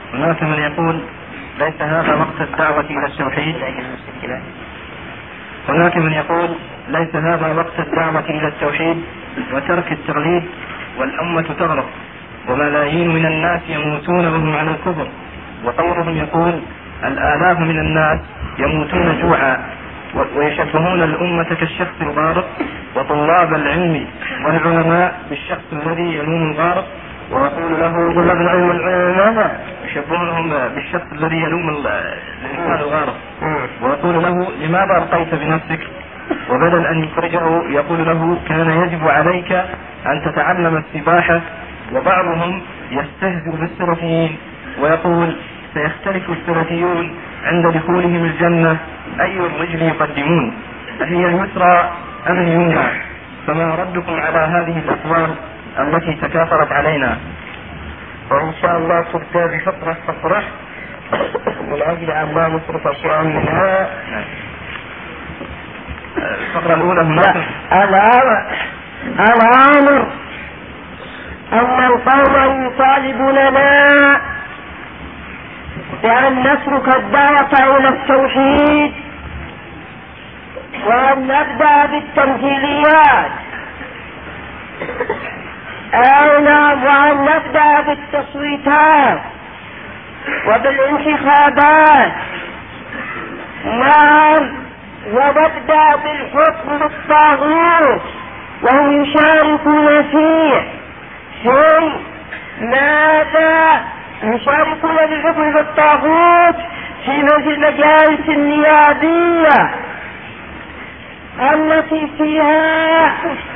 هناك من يقول ليس هذا وقت الدعوة إلى التوحيد. هناك من يقول ليس هذا وقت الدعوة إلى التوحيد وترك التغليب، والأمة تغرق وملايين من الناس يموتون وهم على الكفر، وغيرهم يقول الآلاف من الناس يموتون جوعا، ويشبهون الأمة كالشخص الغارق، وطلاب العلم والعلماء بالشخص الذي يلوم الغارق ويقول له طلاب العلم والعلماء يشبهونهم بالشخص الذي يلوم الإنسان الغارق ويقول له لماذا ألقيت بنفسك، وبدل أن يخرجه يقول له كان يجب عليك أن تتعلم السباحة. وبعضهم يستهزئ بالسلفيين ويقول سيختلف السلفيون عند دخولهم الجنة أي الرجل يقدمون، أهي اليسرى أم اليمنى؟ فما ردكم على هذه الأقوال التي تكاثرت علينا؟ وإن شاء الله تبدأ بفقرة من أجل أن لا نصرف أشياء منها. الفقرة الأولى الأمر أن القوم يطالبوننا بأن نترك الدعوة إلى التوحيد وأن نبدأ بالتمثيليات وأن نبدأ بالتصويتات وبالانتخابات، ونبدأ بالحكم بالطاغوت وهم يشاركون فيه. ماذا يشاركون بالحكم بالطاغوت؟ في المجالس النيابية التي فيها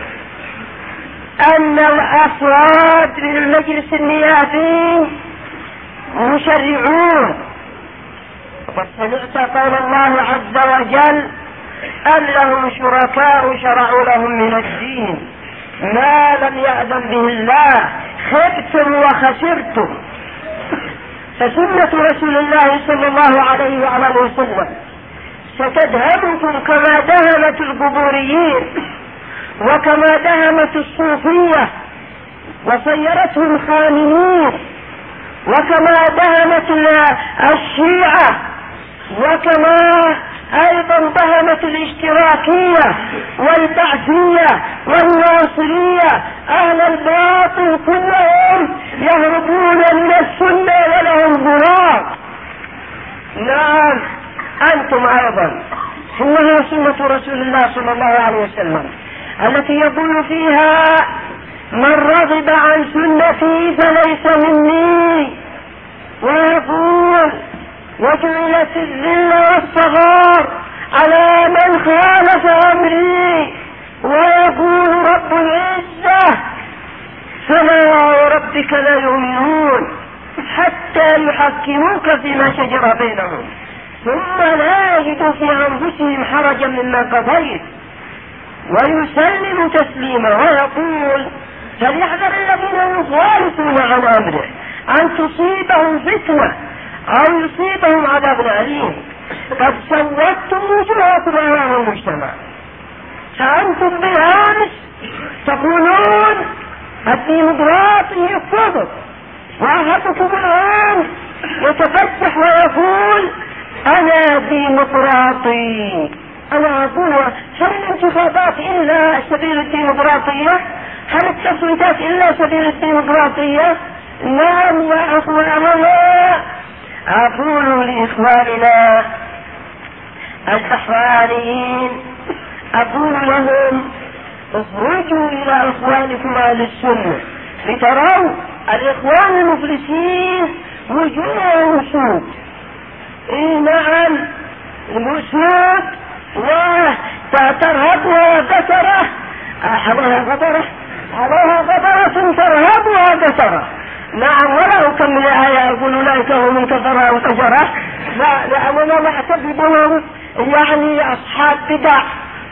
أن الأفراد من المجلس النيابي مشرعون. وسمعت قول الله عز وجل أم لهم شركاء شرعوا لهم من الدين ما لم يأذن به الله خبتم وخسرتم. فسنة رسول الله صلى الله عليه وعلى وسلم ستدهمكم كما دهمت القبوريين وكما دهمت الصوفية وصيرتهم خانعين، وكما دهمت الشيعة، وكما أيضا دهمت الاشتراكية والبعثية والناصرية. أهل الباطل كلهم يهربون من السنة ولهم غراب. نعم أنتم أيضا إنها سنة رسول الله صلى الله عليه وسلم التي يقول فيها من رغب عن سنتي فليس مني، ويقول وجعلت الذل والصغار على من خالف أمري، ويقول رب العزة فلا وربك لا يؤمنون حتى يحكموك فيما شجر بينهم ثم لا يجدوا في أنفسهم حرجا مما قضيت ويسلم تسليما. ويقول فليحذر الذين يخالفون عن أمره أن تصيبهم فتنة أو يصيبهم عذاب أليم. قد سودتم وجوهكم أمام المجتمع، فأنتم بالأمس تقولون الديمقراطي كفر، وأحدكم الآن يتفتح ويقول أنا ديمقراطي. أنا أقول هل الانتخابات إلا سبيل الديمقراطية؟ هل التصويتات إلا سبيل الديمقراطية؟ نعم يا أخواننا. أقول لإخواننا البحرانيين أقول لهم اخرجوا إلى إخوانكم أهل السنة لتروا الإخوان المفلسين وجوههم سود. نعم المسود وترهبها قترة عليها قطرة ترهبها قترة. نعم ولا أكمل آية أقول أولئك هم من كفرة وفجرة، لا لأننا نعتبرهم يعني أصحاب بدع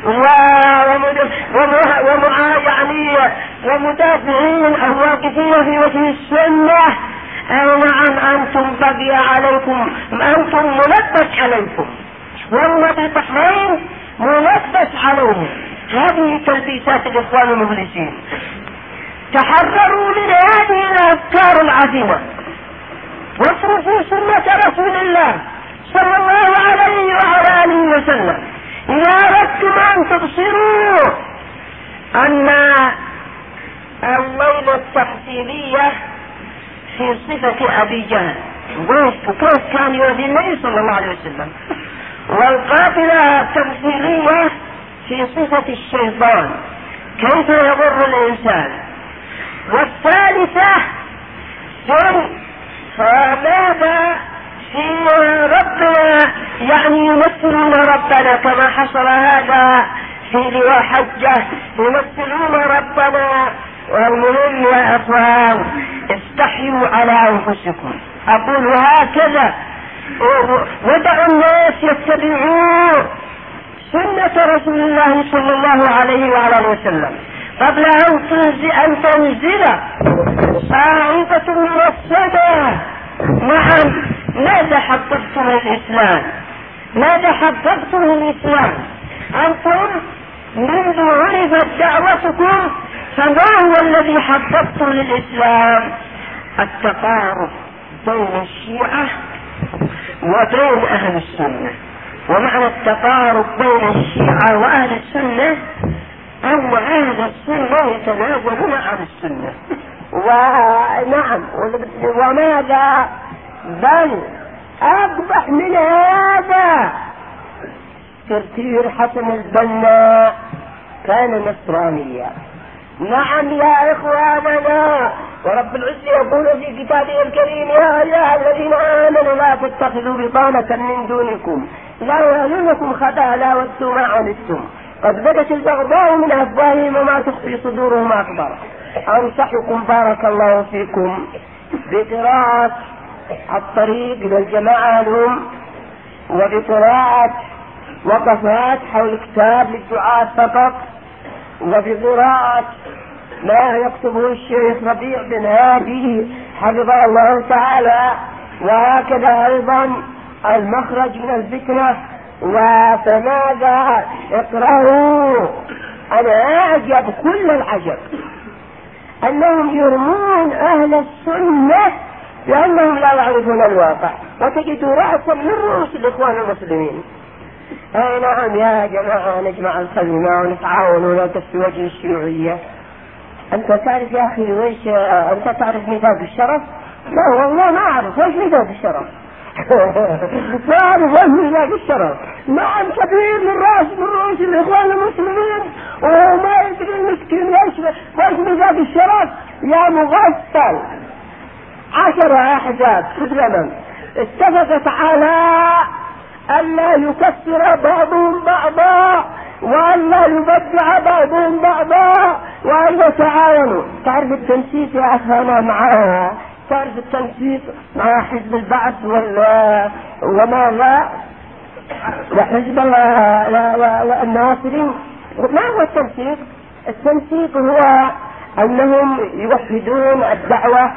ومدافعين أو واقفين في وجه السنة. نعم أنتم بقي عليكم، أنتم ملبس عليكم، والله بالبحرين ملبس عليهم هذه تلبيسات الإخوان المفلسين. تحرروا من هذه الأفكار العظيمة واصرفوا سنة رسول الله صلى الله عليه وعلى آله وسلم. إذا أردتم أن تبصروا أن الليلة التحصيلية في صفة أبي جهل وكيف كان يؤذي النبي صلى الله عليه وسلم، والقافلة التمثيلية في صفة الشيطان كيف يضر الإنسان، والثالثة فماذا في ربنا يعني يمثلون ربنا كما حصل هذا في لواء حجة، يمثلون ربنا. والمهم يا أخوان استحيوا على أنفسكم، أقول هكذا، ودعوا الناس يتبعوا سنة رسول الله صلى الله عليه وعلى وسلم قبل أن تنزل صاعقة من السماء. نعم، ماذا حققتم الإسلام؟ ماذا حققتم الإسلام؟ أنتم منذ عرفت دعوتكم فما هو الذي حققتم للإسلام؟ التقارب بين الشيعة وبين أهل السنة. ومعنى التقارب بين الشيعة وأهل السنة أو أهل السنة يتنازل مع أهل السنة. ونعم، وماذا بل أقبح من هذا ترتير حسن البنا كان نصرانيا. نعم يا إخواننا، ورب العزة يقول في كتابه الكريم: يا أيها الذين آمنوا لا تتخذوا بطانة من دونكم لا يألونكم خبالا ودوا ما عنتم قد بدت البغضاء من أفواههم وما تخفي صدورهم أكبر. أنصحكم بارك الله فيكم بقراءة الطريق للجماعة لهم، وبقراءة وقفات حول كتاب للدعاة فقط، وبقراءة ما يكتبه الشيخ ربيع بن هادي حفظه الله تعالى، وهكذا أيضا المخرج من الفتنة. وفماذا اقرأوا. أنا أعجب كل العجب أنهم يرمون أهل السنة لأنهم لا يعرفون الواقع، وتجد رأسا من رؤوس الإخوان المسلمين. أي نعم يا جماعة، نجمع الكلمة ونتعاون ولا تستوجه الشيوعية. أنت تعرف يا أخي ويش أنت تعرف ميثاق الشرف؟ لا والله ما أعرف ويش ميثاق الشرف. ما أعرف ويش ميثاق الشرف. نعم، كبير من رؤوس الإخوان المسلمين وما يدري المسكين ويش ميثاق الشرف. يا مغفل، 10 أحزاب في الزمن اتفقت على ألا يكسر بعضهم بعضا وألا يبدع بعضهم بعضا وأن يتعاونوا. تعرف التنسيق يا أخوانا معها، تعرف التنسيق مع حزب البعث وماذا وحزب والناصرين. ما هو التنسيق؟ التنسيق هو أنهم يوحدون الدعوة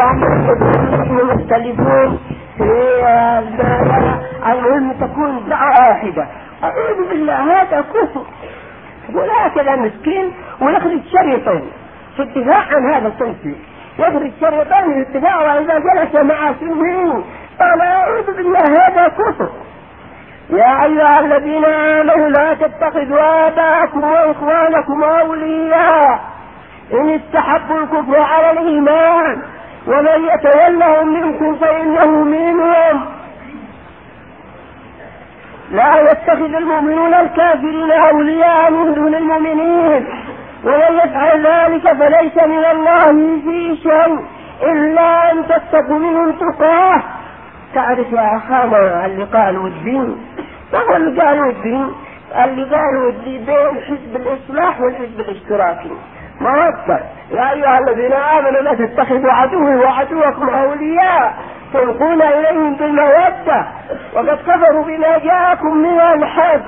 وأنهم يختلفون في المهم تكون دعوة واحدة. أعوذ بالله، هذا كفر. وهكذا مسكين ونخرج شريطين في الدفاع عن هذا التنسيق، يخرج شريطين في الدفاع، وإذا جلس مع سنين قال أعوذ بالله هذا كفر. يا أيها الذين آمنوا لا تتخذوا آباءكم وإخوانكم أولياء إن استحبوا الكفر على الإيمان ومن يتولهم منكم فإنه منهم. لا يتخذ المؤمنون الكافرين أولياء من دون المؤمنين ومن يفعل ذلك فليس من الله في شيء إلا أن تتقوا منهم تقاه. تعرف يا أخانا اللي قالوا الدين؟ ما هو اللي قالوا الدين؟ اللي قالوا الدين بين حزب الإصلاح والحزب الاشتراكي مودة. يا أيها الذين آمنوا لا تتخذوا عدوي وعدوكم أولياء تلقون إليهم بالمودة وقد كفروا بما جاءكم من الحق.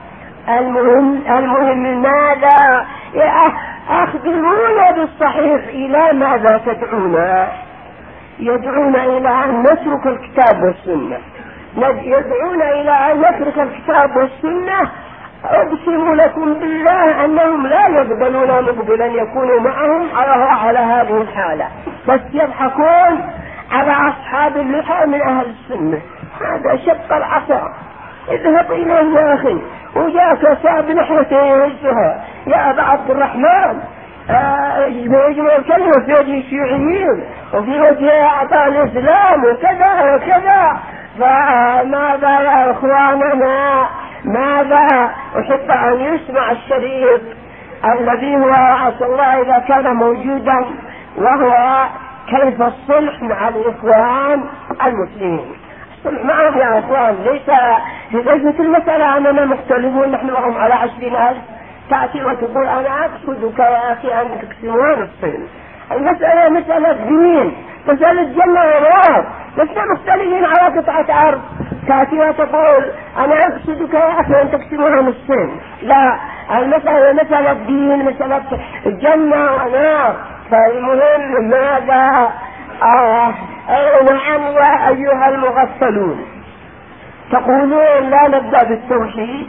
المهم ماذا؟ أخبرونا بالصحيح، إلى ماذا تدعونا؟ يدعون إلى أن نترك الكتاب والسنة، يدعون إلى أن نترك الكتاب والسنة. أقسم لكم بالله أنهم لا يقبلون مقبلا يكونوا معهم على هذه الحالة، بس يضحكون على أصحاب اللحى من أهل السنة. هذا شق العصا، اذهب إليه يا أخي، وجاك ساب لحيته يهزها يا أبا عبد الرحمن، يجمع الكلمة في وجه الشيوعيين وفي وجه أعضاء الإسلام وكذا وكذا. فماذا يا إخواننا، ماذا؟ أحب أن يسمع الشريط الذي هو عسى الله إذا كان موجودا، وهو كيف الصلح مع الإخوان المسلمين. الصلح معهم يا إخوان ليست المسألة أننا مختلفون نحن وهم على 20,000 تأتي وتقول أنا أقصدك يا أخي أن تقسمون الصين. المسألة مسألة دين، مسألة جنة ونار، لسنا مختلفين على قطعة أرض تأتي وتقول أنا أقصدك يا أخي أن تقسمون الصين. لا، المسألة مسألة دين، مسألة جنة ونار. فالمهم ماذا؟ نعم يا أيها المغفلون، تقولون لا نبدأ بالتوحيد،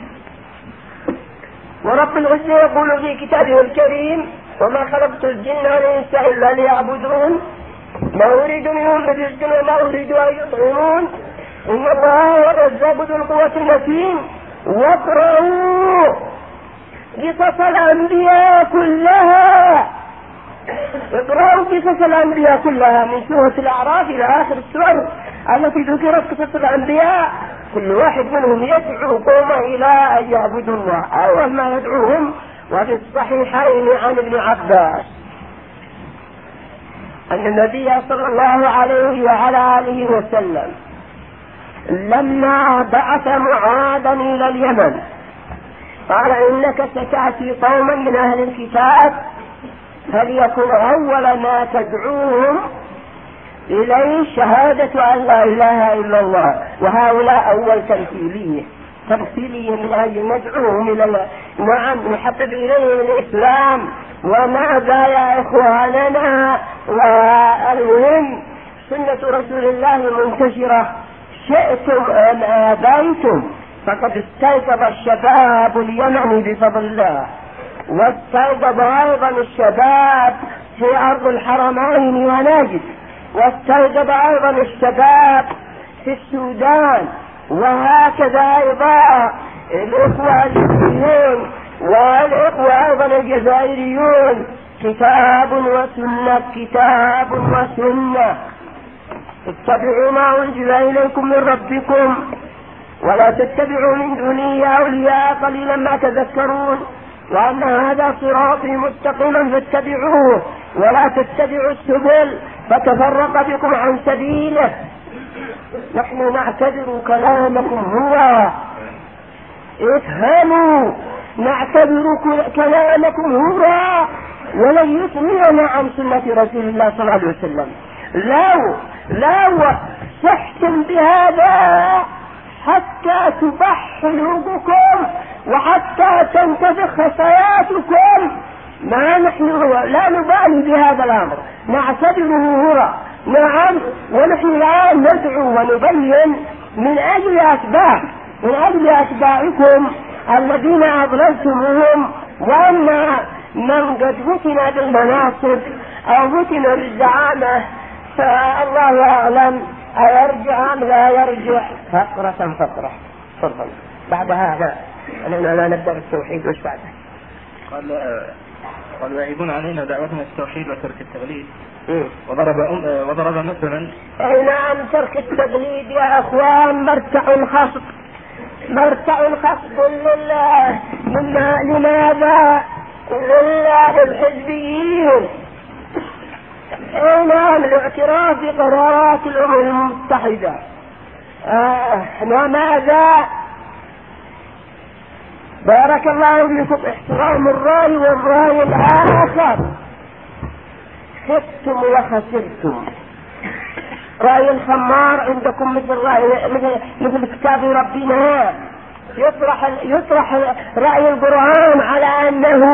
ورب العزة يقول في كتابه الكريم وما خلقت الجن والإنس إلا ليعبدون ما أريد منهم من رزق وما أريد أن يطعمون إن الله هو الرزاق ذو القوة المتين. واقرأوا قصص الأنبياء كلها، اقرأوا قصص الأنبياء كلها من سورة الأعراف إلى آخر السور التي ذكرت قصص الأنبياء. كل واحد منهم يدعو قومه إلى أن يعبدوا الله. أول ما يدعوهم، وفي الصحيحين عن ابن عباس أن النبي صلى الله عليه وعلى آله وسلم لما بعث معاذا إلى اليمن قال إنك ستأتي قوما من أهل الكتاب فليكن أول ما تدعوهم إليه شهادة أن لا إله إلا الله. وهؤلاء أول تمثيلية من أجل ندعوهم إلى نعم نحبب إليهم الإسلام. وماذا يا إخواننا؟ والمهم سنة رسول الله منتشرة، شئتم أم آبيتم، فقد استيقظ الشباب اليمني بفضل الله، واستيقظ أيضا الشباب في أرض الحرمين ونجد، واستيقظ أيضا الشباب في السودان، وهكذا أيضا الإخوة المسلمون والإخوة أيضا الجزائريون. كتاب وسنة، كتاب وسنة. اتبعوا ما أنزل إليكم من ربكم ولا تتبعوا من دونه أولياء قليلا ما تذكرون، وأن هذا صراطي مستقيما فاتبعوه ولا تتبعوا السبل فتفرق بكم عن سبيله. نحن نعتبر كلامكم هو، افهموا، نعتبر كلامكم هو، ولن يثنينا عن سنة رسول الله صلى الله عليه وسلم. لو صحتم بهذا حتى تبح قلوبكم وحتى تنتفخ خصاياتكم، ما نحن لا نبالي بهذا الأمر، نعتبره هو. نعم، ونحن الآن ندعو ونبين من أجل أتباعكم الذين أضللتموهم. وأما من قد فتن بالمناصب أو فتن بالزعامة فالله أعلم أيرجع أم لا يرجع. فقرة تفضل. بعد هذا لا نبدأ بالتوحيد. وش بعده؟ قالوا يعيبون علينا دعوتنا التوحيد وترك التغليد. وضرب مثلا. نعم، ترك التغليد يا أخوان مرتع خصب لله. لماذا؟ لله الحزبيين. نعم، الاعتراف بقرارات الأمم المتحدة. وماذا؟ بارك الله فيكم، احترام الرأي والرأي الآخر. خبتم وخسرتم. رأي الخمار عندكم مثل كتاب ربنا، يطرح رأي القرآن على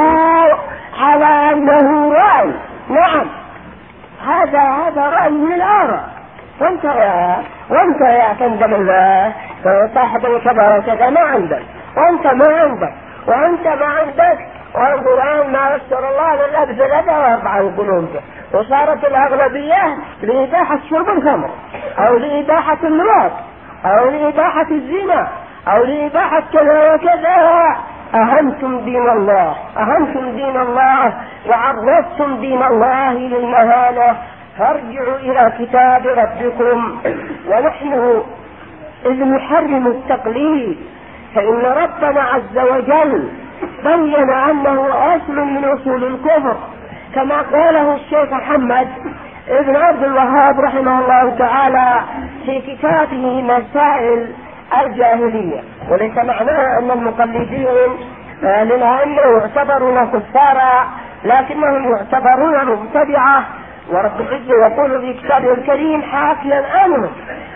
أنه رأي. نعم، هذا رأي من الآراء. وانت يا كندم الله صاحب الكبار كذا ما عندك، وانت ما عندك والقرآن ما يسر الله لله بثلاثة وأربعة قلوب، وصارت الأغلبية لإباحة شرب الخمر أو لإباحة اللواط أو لإباحة الزنا أو لإباحة كذا وكذا. أهنتم دين الله، أهنتم دين الله وعرضتم دين الله للمهانة، فارجعوا إلى كتاب ربكم. ونحن إذ نحرم التقليد فإن ربنا عز وجل بين أنه أصل من أصول الكفر، كما قاله الشيخ محمد ابن عبد الوهاب رحمه الله تعالى في كتابه مسائل الجاهلية. وليس معناه أن المقلدين لأنه يعتبرون كفارا، لكنهم يعتبرون مبتدعة، ورب العزة يقول في كتابه الكريم حاكيا عنه.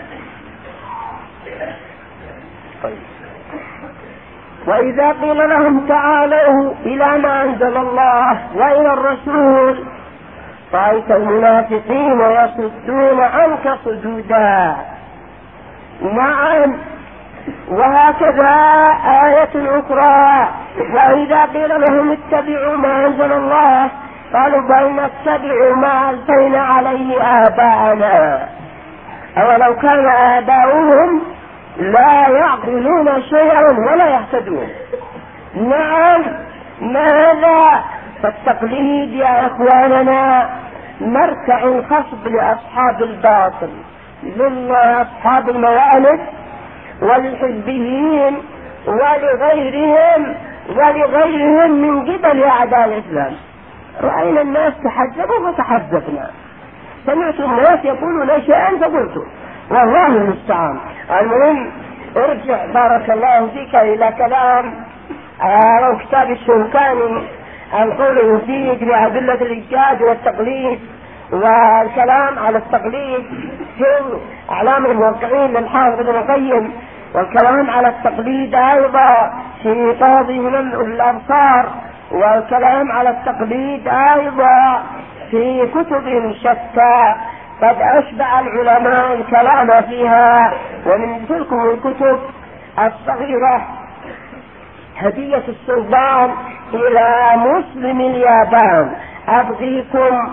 وإذا قيل لهم تعالوا إلى ما أنزل الله وإلى الرسول رأيت المنافقين يصدون عنك صدودا. نعم، وهكذا آية أخرى وإذا قيل لهم اتبعوا ما أنزل الله قالوا بل نتبع ما ألفينا عليه آباءنا أولو كان آباؤهم لا يعقلون شيئا ولا يهتدون. نعم، ماذا؟ فالتقليد يا إخواننا مركع خصب لأصحاب الباطل، من أصحاب الموالد والحزبيين ولغيرهم من قبل أعداء الإسلام. رأينا الناس تحجبوا فتحجبنا، سمعت الناس يقولون شيئا فقلت، والله المستعان. المهم ارجع بارك الله فيك إلى كلام أو كتاب الشوكاني القول فيه بأدلة الإيجاد والتقليد، والكلام على التقليد في أعلام الموقعين للحافظ ابن القيم، والكلام على التقليد أيضا في توضيح الأبصار، والكلام على التقليد أيضا في كتب شتى قد أشبع العلماء الكلام فيها. ومن تلك الكتب الصغيرة هدية السلطان إلى مسلم اليابان، أبغيكم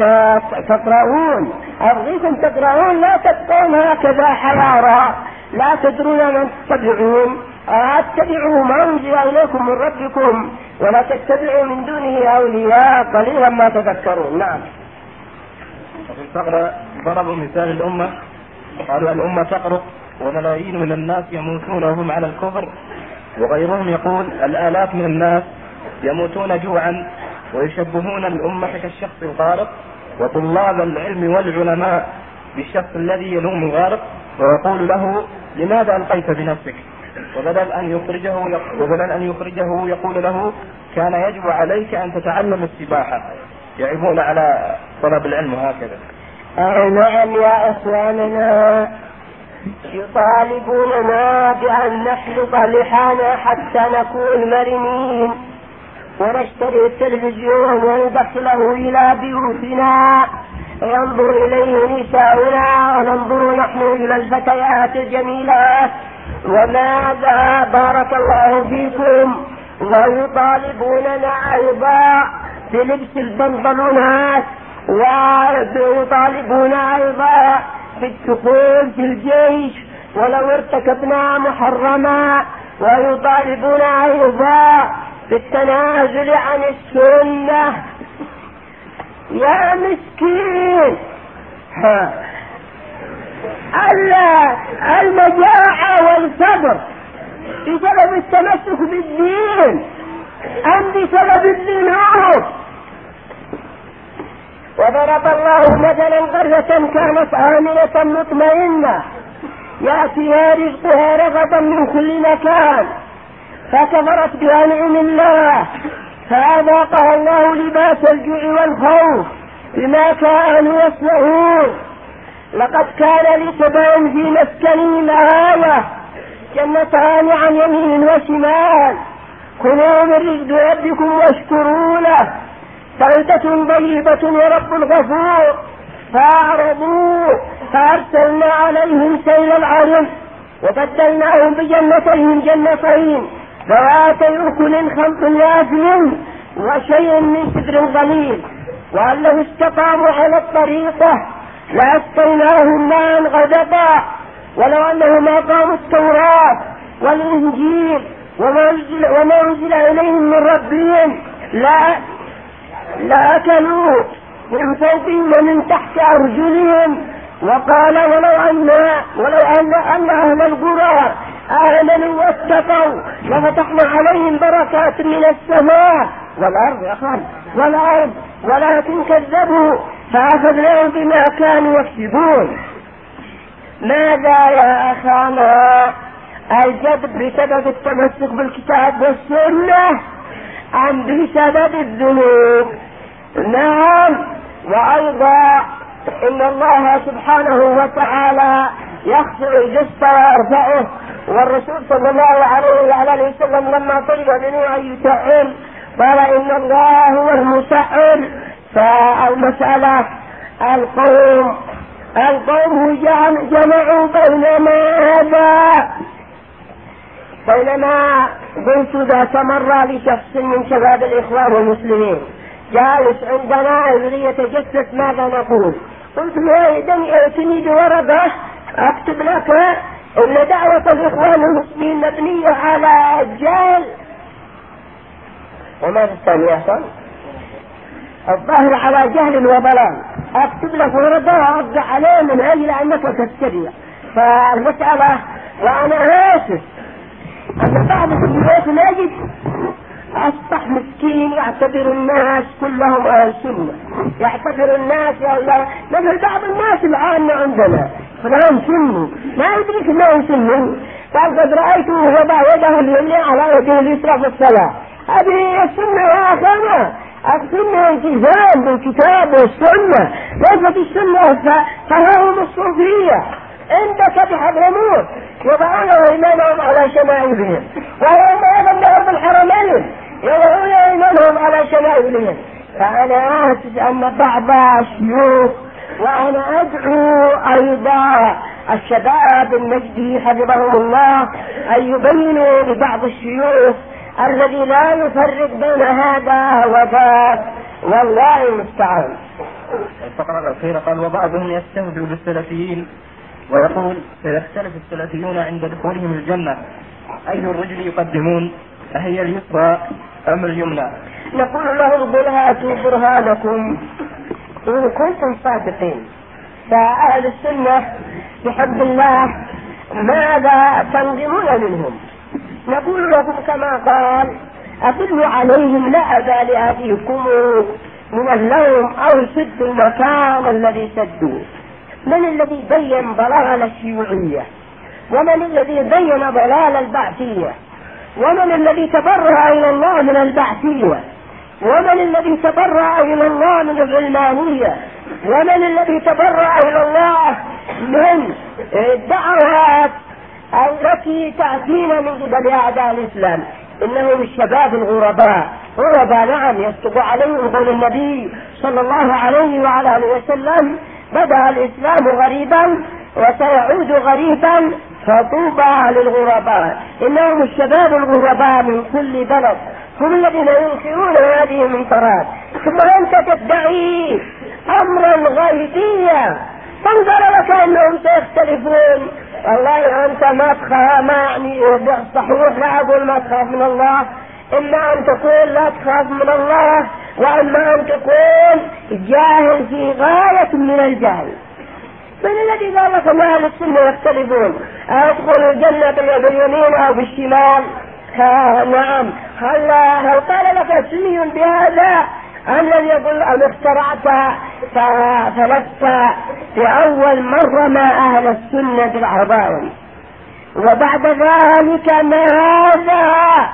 تقرؤون لا تبقون هكذا حيارى، لا تدرون من تتبعون، اتبعوا ما أنزل إليكم من ربكم ولا تتبعوا من دونه أولياء قليلا ما تذكرون. نعم. وفي الفقرة ضربوا مثال الأمة، قالوا الأمة تقرق وملايين من الناس يموتون وهم على الكفر، وغيرهم يقول الآلاف من الناس يموتون جوعا، ويشبهون الأمة كالشخص الغارق وطلاب العلم والعلماء بالشخص الذي يلوم الغارق، ويقول له لماذا ألقيت بنفسك، وبدل أن يخرجه يقول له كان يجب عليك أن تتعلم السباحة. يعيبون على طلب العلم هكذا. نعم يا إخواننا، يطالبوننا بأن نحلق لحانا حتى نكون مرنين، ونشتري التلفزيون وندخله إلى بيوتنا ينظر إليه نساؤنا وننظر نحن إلى الفتيات الجميلات. وماذا بارك الله فيكم؟ ويطالبوننا أيضا بلبس البنطلونات، ويطالبون أيضا بالدخول في الجيش ولو ارتكبنا محرما، ويطالبون أيضا بالتنازل عن السنة. يا مسكين، المجاعة والصبر بسبب التمسك بالدين أم بسبب الذنوب؟ وضرب الله مثلا قرية كانت آمنة مطمئنة يأتيها رزقها رغدا من كل مكان، فكفرت بأنعم الله فأذاقها الله لباس الجوع والخوف بما كانوا يصنعون. لقد كان لسبع في مسكنهم آية، جنتان عن يمين وشمال، كلوا من رزق ربكم واشكروا له بلدة طيبة ورب غفور. فأعرضوا فأرسلنا عليهم سيل العرم وبدلناهم بجنتين ذواتي أكل خمط يافين وشيء من سدر ضليل، وأن لو استقاموا على الطريقة لأسقيناهم ماء غدقا، ولو أنهم أقاموا التوراة والإنجيل وما أنزل إليهم من ربهم لأكلوا من فوقهم ومن تحت أرجلهم. وقال ولو أن أهل القرى آمنوا واتقوا لفتحنا عليهم بركات من السماء والأرض ولكن كذبوا فأخذناهم بما كانوا يكسبون. ماذا يا أخانا؟ الجبر بسبب التمسك بالكتاب والسنة أم بسبب الذنوب؟ نعم. وأيضا إن الله سبحانه وتعالى يخفض الجسد ويرفعه، والرسول صلى الله عليه وعلى وسلم لما طلب منه أن يسعر قال إن الله هو المسعر. فالمسألة القوم جمعوا بينما قلت ذات مرة لشخص من شباب الإخوان المسلمين جالس عندنا يتجسس ماذا نقول، قلت له ائتني بورقة أكتب لك إن دعوة الإخوان المسلمين مبنية على الجهل. وماذا الثاني يحصل؟ الظاهر على جهل وضلال. أكتب لك ورقة وأرجع عليه من أجل أنك تستريع. فالمسألة وأنا آسف أن بعض الناس نجد أصبح مسكين يعتبر الناس كلهم أهل سنة، يعتبر الناس مثل بعض الناس الآن عندنا فلان سني ما يدرك أنه سني، قال قد رأيته وضع يده اليمنى على يده اليسرى في الصلاة. هذه السنة يا أخوانا، السنة التزام بالكتاب والسنة، ليست السنة فهم الصوفية عندك بحضرموت يضعون إيمانهم على شمائلهم، وهم أيضا لهم الحرمين يضعون إيمانهم على شمائلهم. فأنا آسف أن بعض الشيوخ، وأنا أدعو أيضا الشباب النجدي حفظهم الله أن يبينوا لبعض الشيوخ الذي لا يفرق بين هذا وذاك، والله المستعان. الفقرة الأخيرة قال وبعضهم يستهزئ بالسلفيين ويقول سيختلف السلفيون عند دخولهم الجنة، أي الرجل يقدمون أهي اليسرى أم اليمنى؟ نقول لهم قل هاتوا برهانكم إن كنتم صادقين. فأهل السنة بحب الله ماذا تنظمون منهم؟ نقول لهم كما قال أدلوا عليهم لا أبا لأبيكم من اللوم أو سد المكان الذي سدوا. من الذي بين ضلال الشيوعية؟ ومن الذي بين ضلال البعثية؟ ومن الذي تبرأ إلى الله من البعثية؟ ومن الذي تبرأ إلى الله من العلمانية؟ ومن الذي تبرأ إلى الله من الدعوات التي تأتينا من قبل أعداء الإسلام؟ إنهم الشباب الغرباء نعم يصدق عليهم قول النبي صلى الله عليه وعلى آله وسلم بدأ الإسلام غريبا وسيعود غريبا فطوبى للغرباء. إنهم الشباب الغرباء من كل بلد هم الذين ينكرون هذه المنكرات، ثم أنت تدعي أمرا غيبيا تنظر لك أنهم سيختلفون. والله أنت ما يعني صحيح لا أقول ما تخاف من الله، إما أن تقول لا تخاف من الله، وإما أن تكون جاهل في غاية من الجهل. من الذي قال لك أن أهل السنة يختلفون؟ أدخل الجنة باليمين أو بالشمال؟ نعم. هل قال لك سني بهذا؟ الذي يقول أن اخترعت فلست في أول مرة مع أهل السنة بالعظائم. وبعد ذلك ماذا؟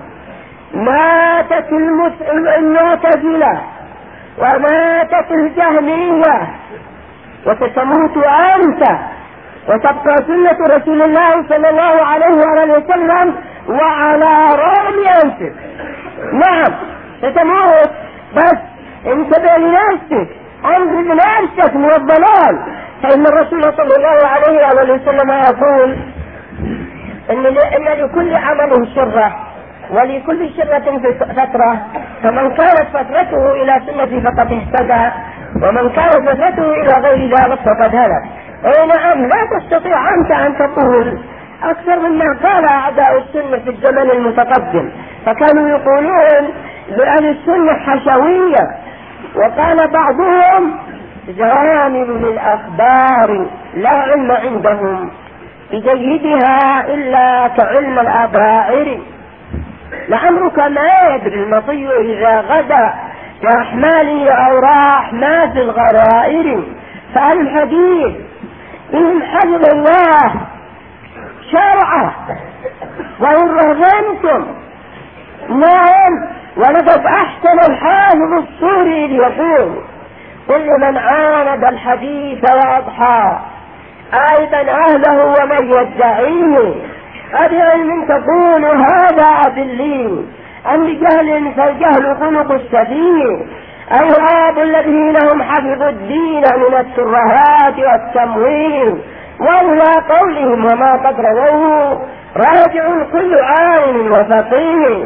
ماتت المعتزلة وماتت الجهمية وستموت أنت، وتبقى سنة رسول الله صلى الله عليه وسلم وعلى رغم أنفك. نعم ستموت، بس انتبه لنفسك، انظر لنفسك من الضلال. فإن الرسول صلى الله عليه وسلم يقول إن لكل عمل شرة ولكل شرة فترة، فمن كانت فترته إلى سنتي فقد اهتدى، ومن كانت فترته إلى غير ذلك فقد هلك. أي نعم، لا تستطيع أنت أن تقول أكثر مما قال أعداء السنة في الزمن المتقدم، فكانوا يقولون لأهل السنة حشوية، وقال بعضهم جوامل للأخبار لا علم عندهم بجيدها إلا كعلم الأبائر، لعمرك ما يدري المطي إذا غدا كأحمال أو راح ما في الغرائر. فأهل الحديث إن حفظ الله شرعه وإن رهنتم. نعم، ولقد أحسن الحافظ السوري يقول: كل من عاند الحديث وأضحى أيضا أهله ومن يدعيه، أبعلم تقول هذا أدلي، أم بجهل فالجهل خلق السفيه، أيهاب الذين هم حفظوا الدين من الترهات والتمويل، وأولى قولهم وما قد رووه راجع كل عالم وفقيه.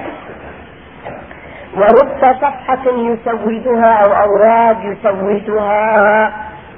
ورب صفحة يسودها أو أوراد يسودها.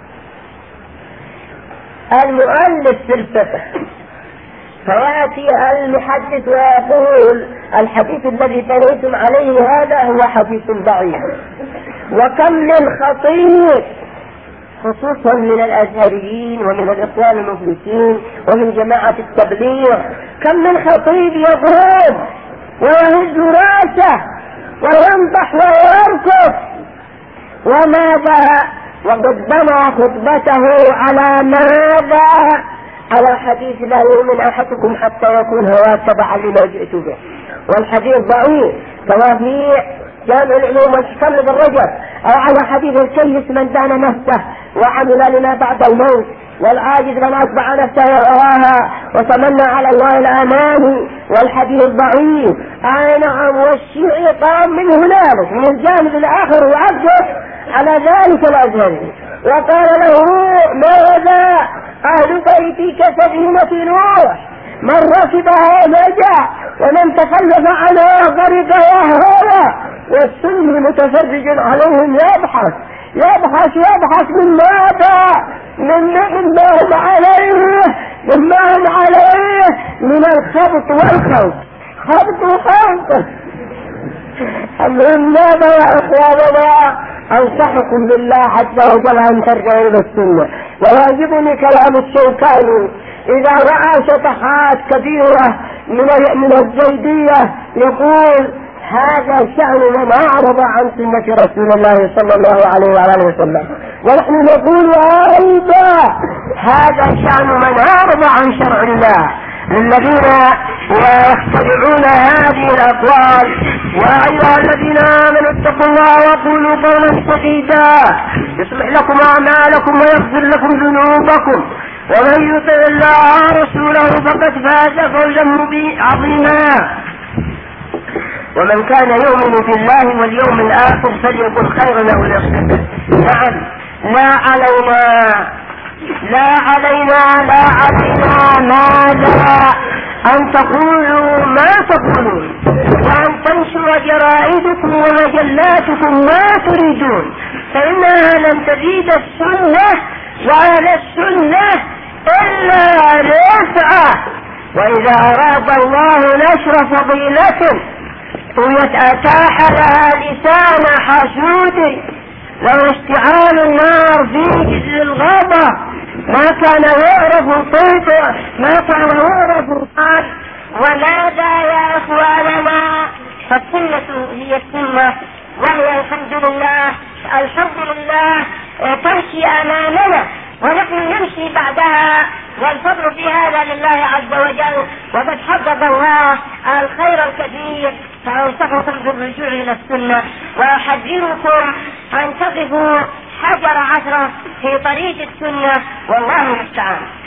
المؤلف في الفقه فيأتي المحدث ويقول: الحديث الذي بنيتم عليه هذا هو حديث ضعيف. وكم من خطيب خصوصا من الأزهريين ومن الإخوان المفلسين ومن جماعة التبليغ، كم من خطيب يضرب ويهز راسه وينضح ويركض، وماذا؟ وقد بنى خطبته على ماذا؟ على حديث لا يؤمن أحدكم حتى يكون هواه تبعا لما جئت به، والحديث ضعيف كما في جامع العلوم والحكم لابن رجب، أو على حديث الكيس من دان نفسه وعمل لما بعد الموت، والعاجز من أتبع نفسه وهواها وتمنى على الله الأماني، والحديث ضعيف. نعم، والشيعي قام من هنالك من الجانب الآخر وعبده على ذلك الأزهري وقال له: ماذا؟ أهل بيتي كسفينة نوح، من ركبها نجا ومن تخلف عنها غرق وهوى، والسني متفرج عليهم يبحث من ماذا؟ مما هم عليه من الخبط والخوف، خبط وخوف. من ماذا يا إخواننا؟ أنصحكم بالله حتى وجل أن ترجعوا إلى السنة. ويعجبني كلام الشوكاني إذا رأى شطحات كبيرة من الزيدية يقول: هذا شأن من أعرض عن سنة رسول الله صلى الله عليه وآله وسلم. ونحن نقول: أيضا هذا شأن من أعرض عن شرع الله، للذين يخترعون هذه الأقوال: يا أيها الذين آمنوا اتقوا الله وقولوا قولا سديدا يصلح لكم أعمالكم ويغفر لكم ذنوبكم، ومن يطع الله ورسوله فقد فاز فوزا عظيما. ومن كان يؤمن بالله واليوم الآخر فليقل خيرا أو ليصمت. نعم، لا علينا ماذا؟ أن تقولوا ما تقولون، وأن تنشر جرائدكم ومجلاتكم ما تريدون، فإنها لن تزيد السنة وعلى السنة إلا رفعة. وإذا أراد الله نشر فضيلة أتاح لها لسان حسود، لو اشتعال النار في جزء الغابة ما كان يعرف طيب، ما كان يعرف طيب. وماذا يا إخواننا؟ فالسنة هي السنة، وهي الحمد لله تمشي أمامنا ونحن نمشي بعدها، والفضل في هذا لله عز وجل. وقد حقق الله الخير الكثير، فأنصحكم بالرجوع إلى السنة، وأحذركم أن تقفوا حجر عثرة في طريق السنة، والله المستعان.